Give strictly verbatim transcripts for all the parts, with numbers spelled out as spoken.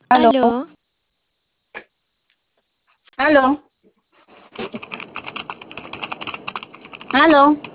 Aló, Aló, aló, aló,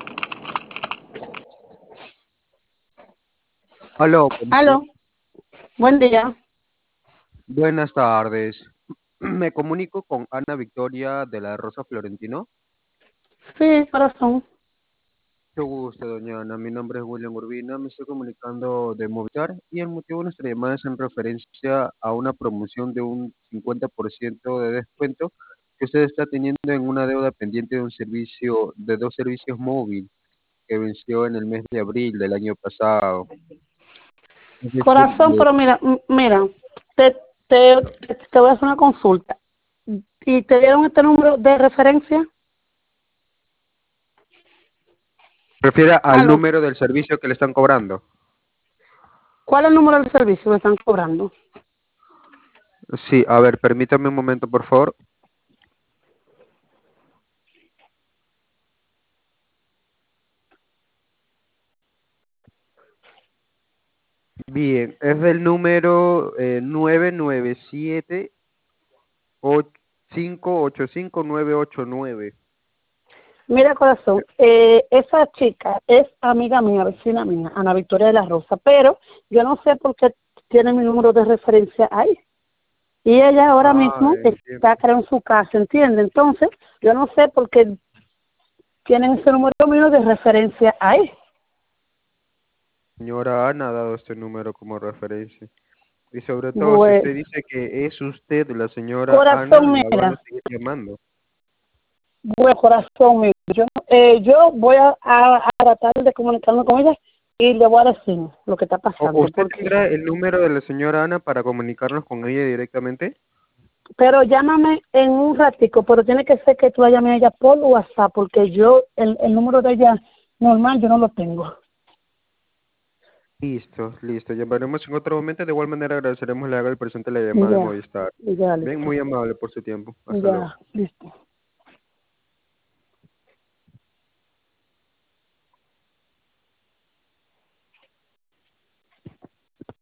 Aló, buenos días. aló. Buen día. Buenas tardes. Me comunico con Ana Victoria de la Rosa Florentino. Sí, corazón. Mucho gusto, doña Ana. Mi nombre es William Urbina. Me estoy comunicando de Movistar y el motivo de nuestra llamada es en referencia a una promoción de un cincuenta por ciento de descuento que usted está teniendo en una deuda pendiente de un servicio, de dos servicios móvil que venció en el mes de abril del año pasado. Es decir, Corazón, pero mira, m- mira, te, te, te, te voy a hacer una consulta. ¿Y te dieron este número de referencia? refiere al Aló. número del servicio que le están cobrando. ¿Cuál es el número del servicio que están cobrando? Sí, a ver, permítame un momento, por favor. Bien, es el número eh, nueve nueve siete cinco ocho cinco nueve ocho nueve. Mira, corazón, eh, esa chica es amiga mía, vecina mía, Ana Victoria de la Rosa, pero yo no sé por qué tiene mi número de referencia ahí. Y ella ahora Ah, mismo entiendo. está, creo, en su casa, ¿entiende? Entonces, yo no sé por qué tienen ese número mío de referencia ahí. Señora Ana ha dado este número como referencia. Y sobre todo, si Pues, usted dice que es usted la señora Ana, corazón, la van a mira, seguir llamando. buen corazón, mira, yo, eh, yo voy a, a, a tratar de comunicarme con ella y le voy a decir lo que está ¿O pasando, usted porque, tendrá el número de la señora Ana para comunicarnos con ella directamente? pero llámame en un ratico, pero tiene que ser que tú la llames a ella por WhatsApp, porque yo, el, el número de ella normal, yo no lo tengo. Listo, listo. Llamaremos en otro momento. De igual manera agradeceremos le haga el presente la llamada de Ya, Movistar. ya, Bien, listo, muy amable por su tiempo. Hasta luego. ya, listo.